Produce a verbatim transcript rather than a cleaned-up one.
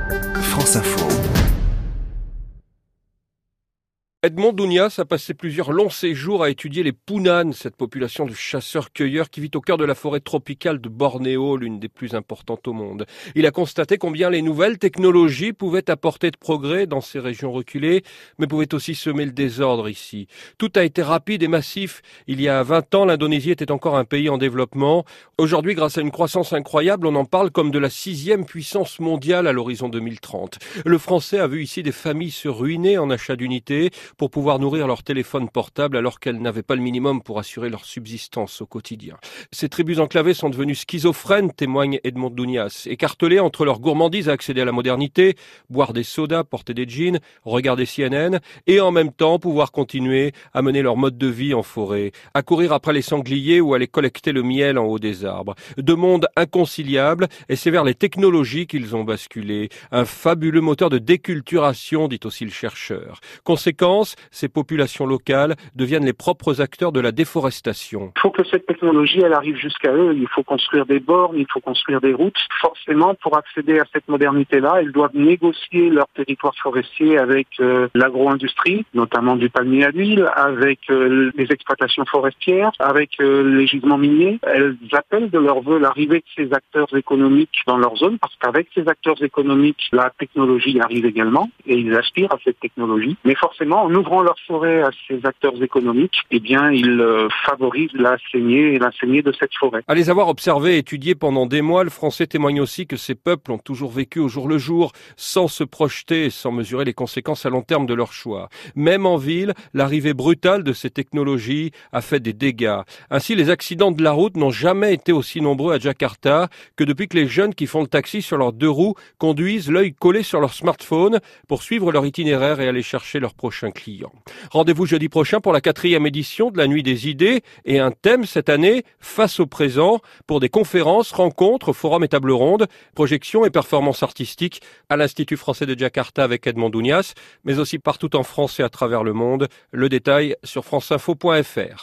France Info. Edmond Dounias a passé plusieurs longs séjours à étudier les Punan, cette population de chasseurs-cueilleurs qui vit au cœur de la forêt tropicale de Bornéo, l'une des plus importantes au monde. Il a constaté combien les nouvelles technologies pouvaient apporter de progrès dans ces régions reculées, mais pouvaient aussi semer le désordre ici. Tout a été rapide et massif. Il y a vingt ans, l'Indonésie était encore un pays en développement. Aujourd'hui, grâce à une croissance incroyable, on en parle comme de la sixième puissance mondiale à l'horizon deux mille trente. Le Français a vu ici des familles se ruiner en achat d'unités pour pouvoir nourrir leur téléphone portable alors qu'elles n'avaient pas le minimum pour assurer leur subsistance au quotidien. Ces tribus enclavées sont devenues schizophrènes, témoigne Edmond Dounias, écartelées entre leur gourmandise à accéder à la modernité, boire des sodas, porter des jeans, regarder C N N et en même temps pouvoir continuer à mener leur mode de vie en forêt, à courir après les sangliers ou à aller collecter le miel en haut des arbres. Deux mondes inconciliables et c'est vers les technologies qu'ils ont basculé. Un fabuleux moteur de déculturation, dit aussi le chercheur. Conséquence, ces populations locales deviennent les propres acteurs de la déforestation. Il faut que cette technologie, elle arrive jusqu'à eux. Il faut construire des bornes, il faut construire des routes. Forcément, pour accéder à cette modernité-là, ils doivent négocier leur territoire forestier avec euh, l'agro-industrie, notamment du palmier à l'huile, avec euh, les exploitations forestières, avec euh, les gisements miniers. Elles appellent de leur vœu l'arrivée de ces acteurs économiques dans leur zone, parce qu'avec ces acteurs économiques, la technologie arrive également, et ils aspirent à cette technologie. Mais forcément, en ouvrant leur forêt à ces acteurs économiques, eh bien, ils euh, favorisent la saignée et la saignée de cette forêt. À les avoir observés et étudiés pendant des mois, le Français témoigne aussi que ces peuples ont toujours vécu au jour le jour, sans se projeter et sans mesurer les conséquences à long terme de leurs choix. Même en ville, l'arrivée brutale de ces technologies a fait des dégâts. Ainsi, les accidents de la route n'ont jamais été aussi nombreux à Jakarta que depuis que les jeunes qui font le taxi sur leurs deux roues conduisent l'œil collé sur leur smartphone pour suivre leur itinéraire et aller chercher leur prochain client. Rendez-vous jeudi prochain pour la quatrième édition de la Nuit des idées et un thème cette année, face au présent, pour des conférences, rencontres, forums et tables rondes, projections et performances artistiques à l'Institut français de Jakarta avec Edmond Dounias, mais aussi partout en France et à travers le monde. Le détail sur franceinfo point f r.